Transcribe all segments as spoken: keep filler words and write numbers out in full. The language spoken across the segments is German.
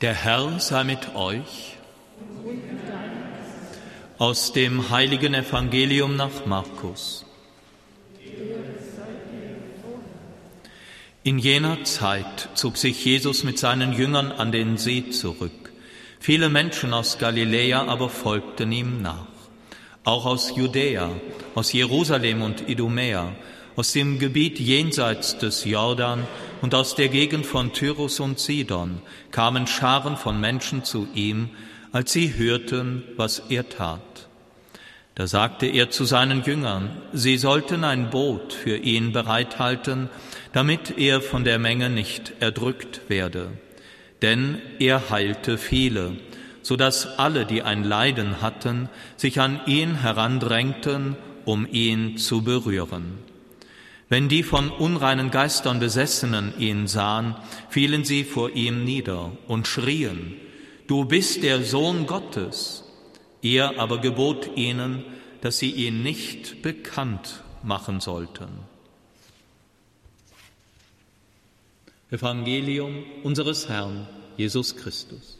Der Herr sei mit euch. Aus dem heiligen Evangelium nach Markus. In jener Zeit zog sich Jesus mit seinen Jüngern an den See zurück. Viele Menschen aus Galiläa aber folgten ihm nach. Auch aus Judäa, aus Jerusalem und Idumäa, aus dem Gebiet jenseits des Jordan und aus der Gegend von Tyrus und Sidon kamen Scharen von Menschen zu ihm, als sie hörten, was er tat. Da sagte er zu seinen Jüngern, sie sollten ein Boot für ihn bereithalten, damit er von der Menge nicht erdrückt werde. Denn er heilte viele, so dass alle, die ein Leiden hatten, sich an ihn herandrängten, um ihn zu berühren. Wenn die von unreinen Geistern Besessenen ihn sahen, fielen sie vor ihm nieder und schrien, »Du bist der Sohn Gottes!« Er aber gebot ihnen, dass sie ihn nicht bekannt machen sollten. Evangelium unseres Herrn Jesus Christus.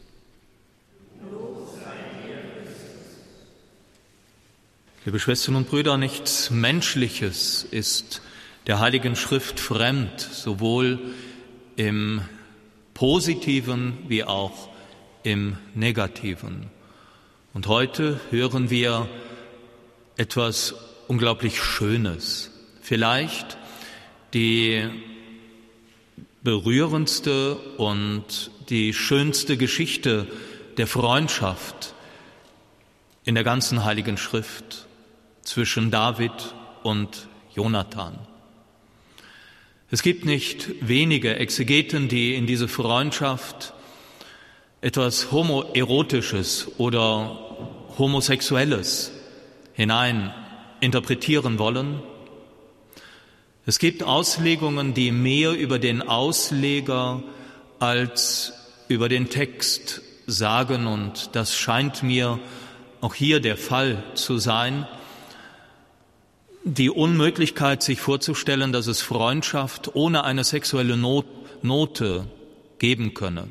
Liebe Schwestern und Brüder, nichts Menschliches ist der Heiligen Schrift fremd, sowohl im Positiven wie auch im Negativen. Und heute hören wir etwas unglaublich Schönes, vielleicht die berührendste und die schönste Geschichte der Freundschaft in der ganzen Heiligen Schrift zwischen David und Jonathan. Es gibt nicht wenige Exegeten, die in diese Freundschaft etwas Homoerotisches oder Homosexuelles hinein interpretieren wollen. Es gibt Auslegungen, die mehr über den Ausleger als über den Text sagen, und das scheint mir auch hier der Fall zu sein. Die Unmöglichkeit, sich vorzustellen, dass es Freundschaft ohne eine sexuelle Not, Note geben könne.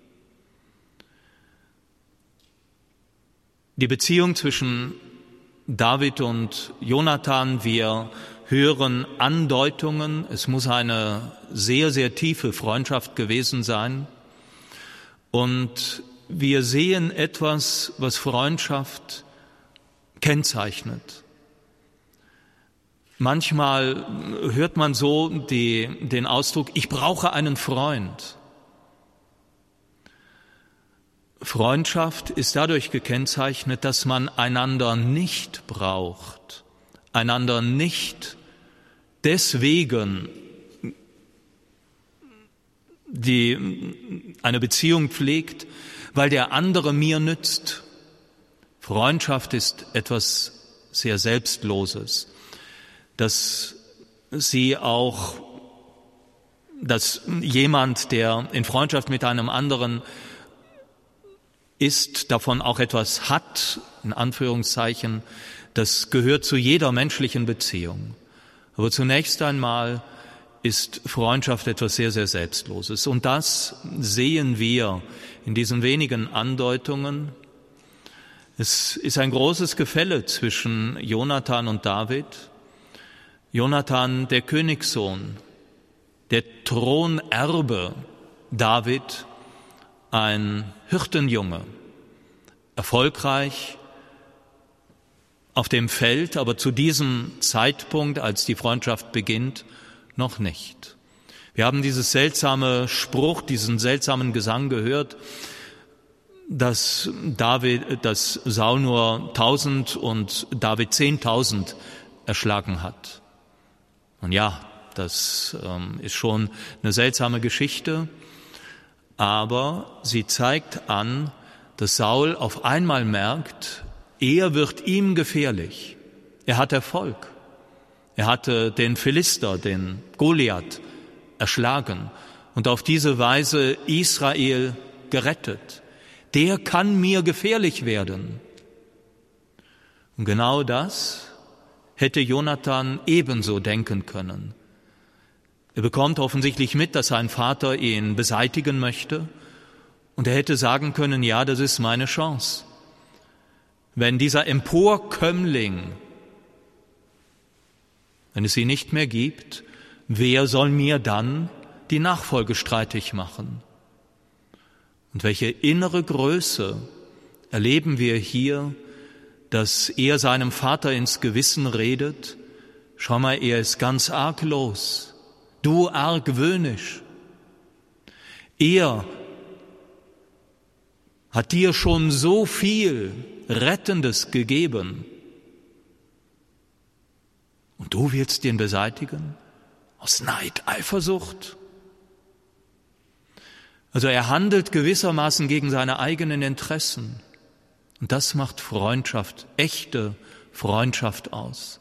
Die Beziehung zwischen David und Jonathan, wir hören Andeutungen, es muss eine sehr, sehr tiefe Freundschaft gewesen sein. Und wir sehen etwas, was Freundschaft kennzeichnet. Manchmal hört man so die, den Ausdruck, ich brauche einen Freund. Freundschaft ist dadurch gekennzeichnet, dass man einander nicht braucht, einander nicht deswegen die, eine Beziehung pflegt, weil der andere mir nützt. Freundschaft ist etwas sehr Selbstloses, dass sie auch, dass jemand, der in Freundschaft mit einem anderen ist, davon auch etwas hat, in Anführungszeichen, das gehört zu jeder menschlichen Beziehung. Aber zunächst einmal ist Freundschaft etwas sehr, sehr Selbstloses. Und das sehen wir in diesen wenigen Andeutungen. Es ist ein großes Gefälle zwischen Jonathan und David. Jonathan, der Königssohn, der Thronerbe, David, ein Hirtenjunge, erfolgreich auf dem Feld, aber zu diesem Zeitpunkt, als die Freundschaft beginnt, noch nicht. Wir haben dieses seltsame Spruch, diesen seltsamen Gesang gehört, dass David, dass Saul nur tausend und David zehntausend erschlagen hat. Und ja, das ähm, ist schon eine seltsame Geschichte, aber sie zeigt an, dass Saul auf einmal merkt, er wird ihm gefährlich. Er hat Erfolg. Er hatte den Philister, den Goliath, erschlagen und auf diese Weise Israel gerettet. Der kann mir gefährlich werden. Und genau das hätte Jonathan ebenso denken können. Er bekommt offensichtlich mit, dass sein Vater ihn beseitigen möchte Und er hätte sagen können, ja, das ist meine Chance. Wenn dieser Emporkömmling, wenn es ihn nicht mehr gibt, wer soll mir dann die Nachfolge streitig machen? Und welche innere Größe erleben wir hier, dass er seinem Vater ins Gewissen redet: Schau mal, er ist ganz arglos, du argwöhnisch. Er hat dir schon so viel Rettendes gegeben und du willst ihn beseitigen? Aus Neid, Eifersucht? Also er handelt gewissermaßen gegen seine eigenen Interessen. Und das macht Freundschaft, echte Freundschaft aus.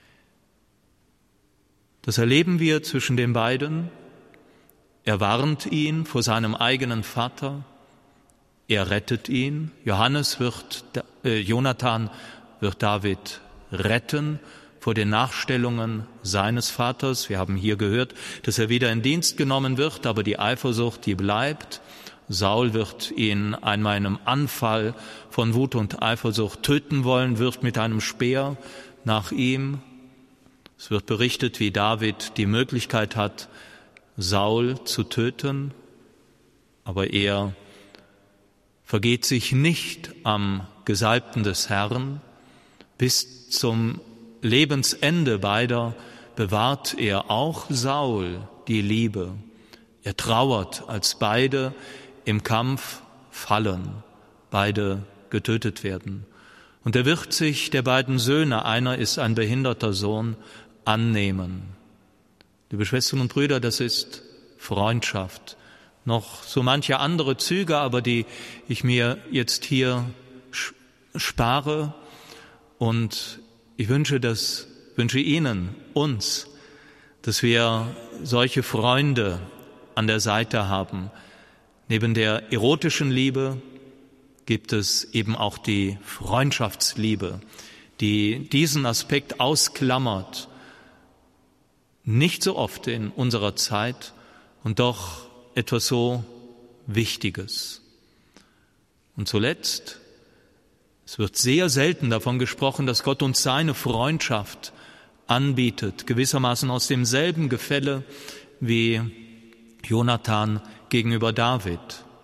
Das erleben wir zwischen den beiden. Er warnt ihn vor seinem eigenen Vater. Er rettet ihn. Johannes wird, äh, Jonathan wird David retten vor den Nachstellungen seines Vaters. Wir haben hier gehört, dass er wieder in Dienst genommen wird, aber die Eifersucht, die bleibt. Saul wird ihn einmal in einem Anfall von Wut und Eifersucht töten wollen, wirft mit einem Speer nach ihm. Es wird berichtet, wie David die Möglichkeit hat, Saul zu töten, aber er vergeht sich nicht am Gesalbten des Herrn. Bis zum Lebensende beider bewahrt er auch Saul die Liebe. Er trauert, als beide im Kampf fallen, beide getötet werden. Und er wird sich der beiden Söhne, einer ist ein behinderter Sohn, annehmen. Liebe Schwestern und Brüder, das ist Freundschaft. Noch so manche andere Züge, aber die ich mir jetzt hier spare. Und ich wünsche, das, wünsche Ihnen, uns, dass wir solche Freunde an der Seite haben. Neben der erotischen Liebe gibt es eben auch die Freundschaftsliebe, die diesen Aspekt ausklammert. Nicht so oft in unserer Zeit und doch etwas so Wichtiges. Und zuletzt, es wird sehr selten davon gesprochen, dass Gott uns seine Freundschaft anbietet, gewissermaßen aus demselben Gefälle wie Jonathan gegenüber David.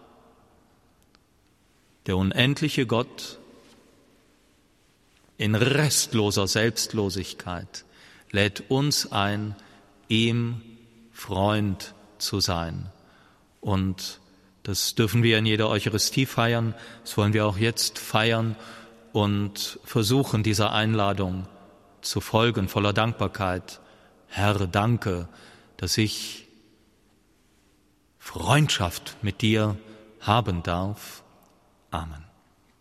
Der unendliche Gott in restloser Selbstlosigkeit lädt uns ein, ihm Freund zu sein. Und das dürfen wir in jeder Eucharistie feiern, das wollen wir auch jetzt feiern und versuchen, dieser Einladung zu folgen, voller Dankbarkeit. Herr, danke, dass ich Freundschaft mit dir haben darf. Amen.